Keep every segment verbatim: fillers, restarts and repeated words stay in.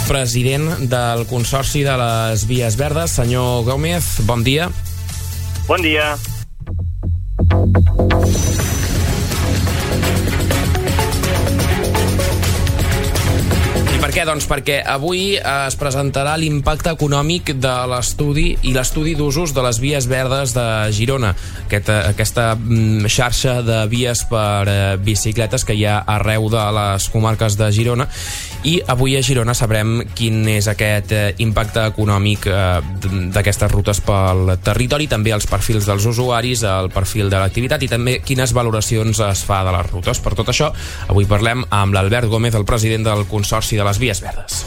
president del Consorci de les Vies Verdes. Senyor Gómez, bon dia. Bon dia. Per què? Doncs perquè avui es presentarà l'impacte econòmic de l'estudi i l'estudi d'usos de les vies verdes de Girona, Aquest, aquesta xarxa de vies per bicicletes que hi ha arreu de les comarques de Girona, i avui a Girona sabrem quin és aquest impacte econòmic d'aquestes rutes pel territori, també els perfils dels usuaris, el perfil de l'activitat i també quines valoracions es fa de les rutes. Per tot això, avui parlem amb l'Albert Gómez, el president del Consorci de les Vies Verdes.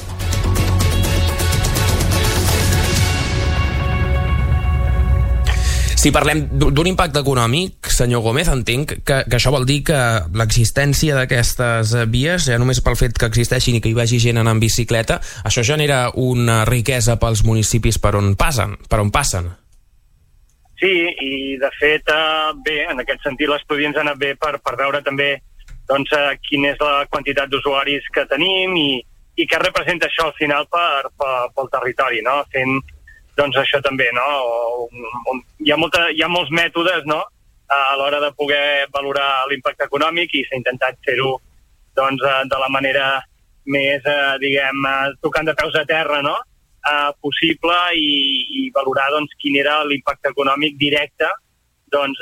Si parlem d'un impacte econòmic, senyor Gómez, entenc que, que això vol dir que l'existència d'aquestes vies, ja només pel fet que existeixin i que hi vagi gent anant en bicicleta, això genera una riquesa pels municipis per on passen, per on passen. Sí, i de fet, bé, en aquest sentit l'estudi ens ha anat bé per, per veure també doncs, quina és la quantitat d'usuaris que tenim i, i què representa això al final per, per, pel territori, no? Fent doncs això també, no? Hi ha, molta, hi ha molts mètodes, no?, a l'hora de poder valorar l'impacte econòmic, i s'ha intentat fer-ho doncs, de la manera més, diguem, tocant de peus a terra, no?, possible, i, i valorar doncs, quin era l'impacte econòmic directe doncs,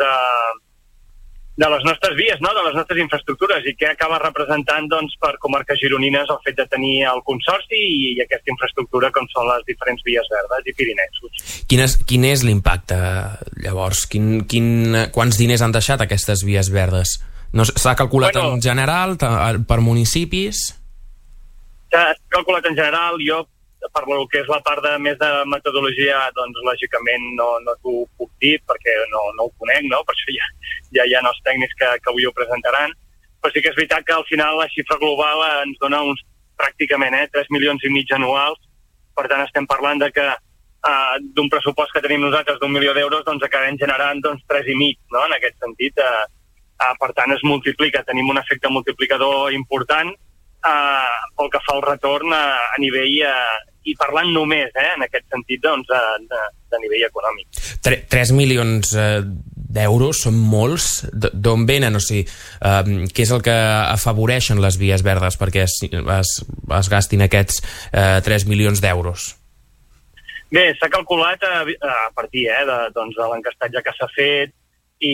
de les nostres vies, no?, de les nostres infraestructures, i què acaba representant doncs, per comarques gironines el fet de tenir el Consorci i aquesta infraestructura com són les diferents vies verdes i Pirineus. Quin és, quin és l'impacte, llavors? Quin, quin, quants diners han deixat aquestes vies verdes? No, s'ha calculat bueno, en general, per municipis? S'ha calculat en general. Jo, per el que és la part de més de metodologia, doncs lògicament no, no t'ho puc dir perquè no, no ho conec, no? Per això ja, ja hi ha els tècnics que, que avui ho presentaran, però sí que és veritat que al final la xifra global ens dona uns pràcticament eh, tres milions i mig anuals. Per tant estem parlant de que uh, d'un pressupost que tenim nosaltres d'un milió d'euros doncs acabem generant doncs, tres i mig, no? En aquest sentit, uh, uh, per tant es multiplica, tenim un efecte multiplicador important uh, pel que fa al retorn uh, a nivell uh, i parlant només, eh, en aquest sentit, doncs, de, de nivell econòmic. tres milions d'euros són molts? D'on venen? O sigui, eh, què és el que afavoreixen les vies verdes perquè es, es, es gastin aquests eh, tres milions d'euros? Bé, s'ha calculat a, a partir eh, de, doncs, de l'encastatge que s'ha fet i,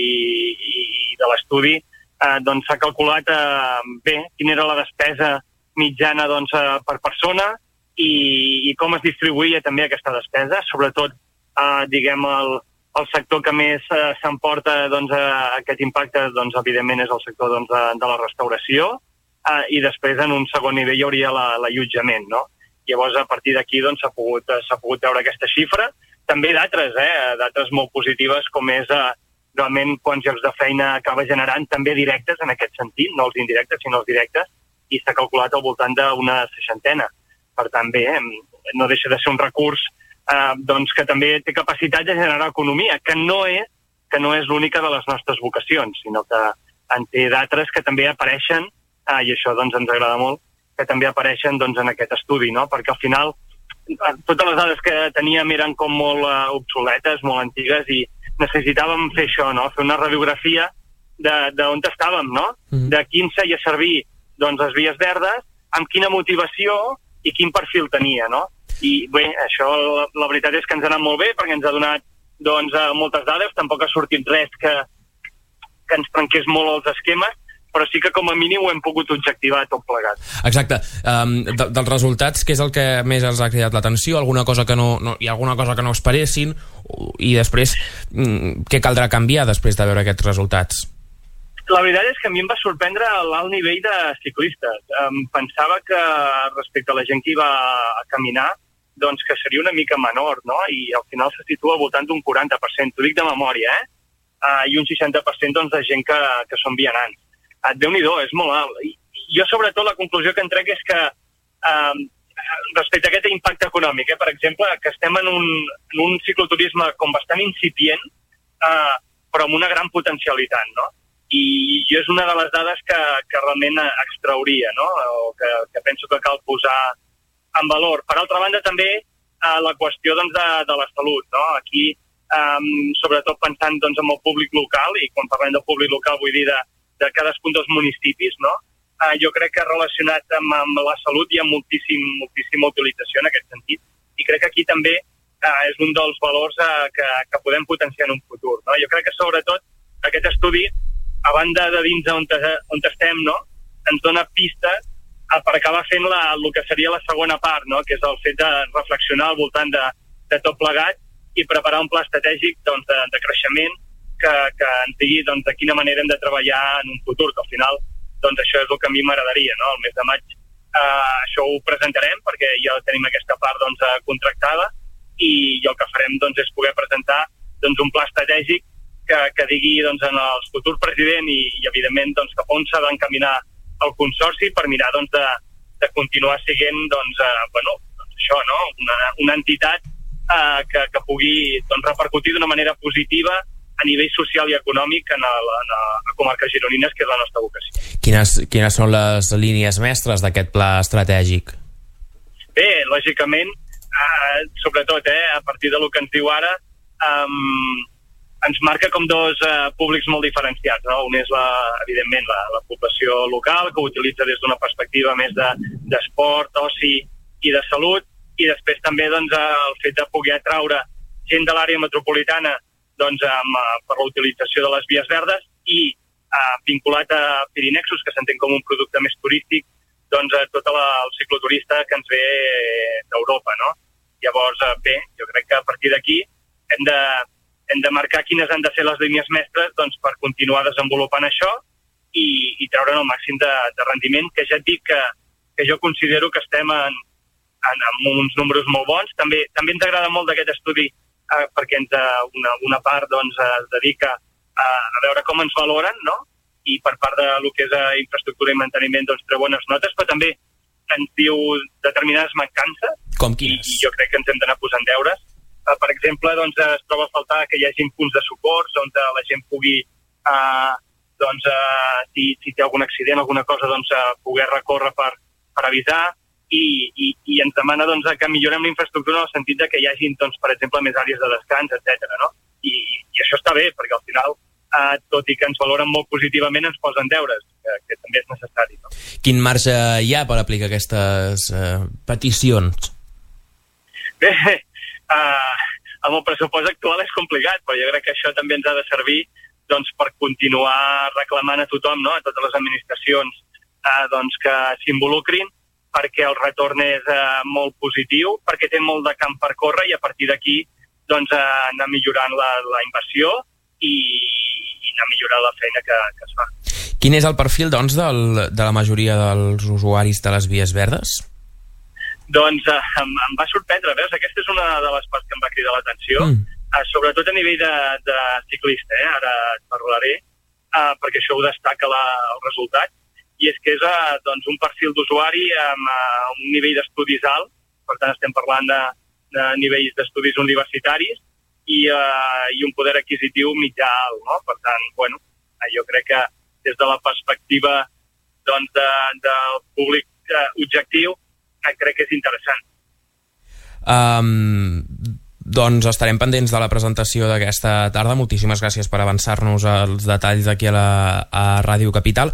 i de l'estudi, eh, doncs s'ha calculat eh, bé quina era la despesa mitjana doncs, eh, per persona, I, i com es distribuïa també aquesta despesa, sobretot, eh, diguem, el, el sector que més eh, s'emporta doncs, eh, aquest impacte, doncs, evidentment, és el sector doncs, de, de la restauració, eh, i després, en un segon nivell, hi hauria l'allotjament, no? Llavors, a partir d'aquí, doncs, s'ha pogut, s'ha pogut veure aquesta xifra. També d'altres, eh, d'altres molt positives, com és eh, realment quants llocs de feina acaba generant, també directes, en aquest sentit, no els indirectes, sinó els directes, i s'ha calculat al voltant d'una seixantena. Per tant, bé, no deixa de ser un recurs eh, doncs, que també té capacitat de generar economia, que no és, que no és l'única de les nostres vocacions, sinó que en té d'altres que també apareixen, eh, i això doncs, ens agrada molt, que també apareixen doncs, en aquest estudi, no? Perquè al final totes les dades que teníem eren com molt uh, obsoletes, molt antigues, i necessitàvem fer això, no? Fer una radiografia d'on estàvem, no? Mm. De quin feia servir doncs, les vies verdes, amb quina motivació i quin perfil tenia, no? I bé, això la, la veritat és que ens ha anat molt bé perquè ens ha donat doncs, moltes dades, tampoc ha sortit res que, que ens trenqués molt els esquemes, però sí que com a mínim ho hem pogut objectivar tot plegat. Exacte. Um, de, dels resultats, què és el que més els ha cridat l'atenció? Alguna cosa que no, no, hi ha alguna cosa que no esperessin? I després, què caldrà canviar després de veure aquests resultats? La veritat és que a mi em va sorprendre l'alt nivell de ciclistes. Em pensava que respecte a la gent que hi va a caminar, doncs que seria una mica menor, no? I al final se situa al voltant d'un quaranta per cent. T'ho dic de memòria, eh? Uh, I un seixanta per cent doncs, de gent que, que són vianants. Uh, Déu-n'hi-do, és molt alt. I, jo, sobretot, la conclusió que en trec és que uh, respecte a aquest impacte econòmic, eh? Per exemple, que estem en un, en un cicloturisme com bastant incipient, uh, però amb una gran potencialitat, no? I és una de les dades que, que realment extrauria, no? O que, que penso que cal posar en valor. Per altra banda, també eh, la qüestió doncs, de, de la salut, no? Aquí, eh, sobretot pensant doncs, en el públic local, i quan parlem del públic local vull dir de, de cadascun dels municipis, no? Eh, jo crec que relacionat amb, amb la salut hi ha moltíssim, moltíssima utilització en aquest sentit, i crec que aquí també eh, és un dels valors eh, que, que podem potenciar en un futur, no? Jo crec que sobretot aquest estudi, a banda de dins on, on estem, no? Ens dona pistes per acabar fent la, el que seria la segona part, no? Que és el fet de reflexionar al voltant de, de tot plegat i preparar un pla estratègic doncs, de, de creixement que, que ens digui doncs, de quina manera hem de treballar en un futur, que al final doncs, això és el que a mi m'agradaria, no? El mes de maig eh, això ho presentarem perquè ja tenim aquesta part doncs, contractada i, i el que farem doncs, és poder presentar doncs, un pla estratègic que, que digui doncs, en el futur president i, i evidentment doncs, cap on s'ha d'encaminar el consorci per mirar doncs, de, de continuar sent doncs, eh, bueno, doncs això, no? una, una entitat eh, que, que pugui doncs, repercutir d'una manera positiva a nivell social i econòmic en, el, en la comarca gironines, que és la nostra vocació. Quines, quines són les línies mestres d'aquest pla estratègic? Bé, lògicament, eh, sobretot eh, a partir del que ens diu ara, eh, ens marca com dos eh, públics molt diferenciats, no? Un és, la, evidentment, la, la població local, que ho utilitza des d'una perspectiva més d'esport, de, oci i de salut, i després també doncs, el fet de poder atraure gent de l'àrea metropolitana doncs, amb, per la utilització de les vies verdes i eh, vinculat a Pirinexus, que s'entén com un producte més turístic, doncs a tot la, el cicloturista que ens ve d'Europa, no? Llavors, eh, bé, jo crec que a partir d'aquí hem de hem de marcar quines han de ser les línies mestres doncs, per continuar desenvolupant això i, i treure'n el màxim de, de rendiment, que ja et dic que, que jo considero que estem en, en, en uns números molt bons. També, també ens agrada molt d'aquest estudi eh, perquè ens, eh, una, una part doncs, es dedica a, a veure com ens valoren, no? I per part de lo que és eh, infraestructura i manteniment doncs, treu bones notes, però també ens diu determinades mancances. Com quines? I, i jo crec que ens hem d'anar posant deures. Uh, per exemple, doncs, es troba a faltar que hi hagi punts de socors on la gent pugui, uh, doncs, uh, si, si té algun accident, alguna cosa, doncs, uh, poder recórrer per, per avisar i, i, i ens demana doncs, que millorem la infraestructura en el sentit de que hi hagi, doncs, per exemple, més àrees de descans, etcètera. No? I, I això està bé, perquè al final, uh, tot i que ens valoren molt positivament, ens posen deures, que, que també és necessari. No? Quin marge hi ha per aplicar aquestes uh, peticions? Bé, Uh, amb el pressupost actual és complicat, però jo crec que això també ens ha de servir doncs, per continuar reclamant a tothom, no? A totes les administracions uh, doncs, que s'involucrin, perquè el retorn és uh, molt positiu, perquè té molt de camp per córrer i a partir d'aquí doncs, uh, anar millorant la, la inversió i, i anar millorant la feina que, que es fa. Quin és el perfil doncs, del, de la majoria dels usuaris de les vies verdes? Doncs uh, em, em va sorprendre, veus? Aquesta és una de les parts que em va cridar l'atenció, mm. uh, sobretot a nivell de, de ciclista, eh? Ara et parlaré, uh, perquè això ho destaca la, el resultat, i és que és uh, doncs, un perfil d'usuari amb uh, un nivell d'estudis alt, per tant estem parlant de, de nivells d'estudis universitaris i, uh, i un poder adquisitiu mitjà alt, no? Per tant, bueno, uh, jo crec que des de la perspectiva doncs, de, del públic uh, objectiu, crec que és interessant. Um, doncs estarem pendents de la presentació d'aquesta tarda. Moltíssimes gràcies per avançar-nos els detalls aquí a la a Ràdio Capital.